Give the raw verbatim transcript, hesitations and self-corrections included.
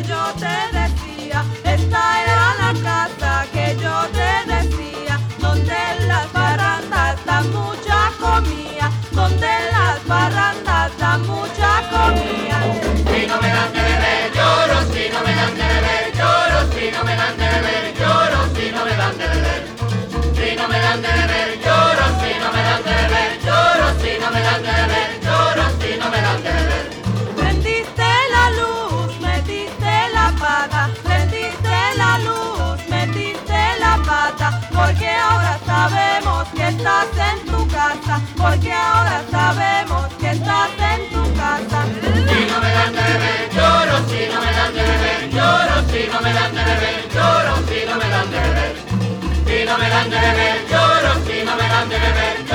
que yo te decía, esta era la casa que yo te decía, donde las parrandas dan mucha comida, donde las parrandas dan mucha comida. Si no me dan de beber, lloro, si no me dan de beber, lloro, si no me dan de beber, lloro, si no me dan de beber. Si no me dan de beber, lloro, si no me dan de beber, lloro, si no me dan de beber, lloro, si no me dan de beber. Prendiste la luz, metiste la pata, prendiste la luz, metiste la pata, porque ahora sabemos que estás en tu casa, porque ahora sabemos que estás en tu casa. Si no me dan de beber, lloro, si no me dan de beber, lloro, si no me dan de beber, lloro, si no me dan de beber. Si no me dan de beber, lloro, si no me dan de beber,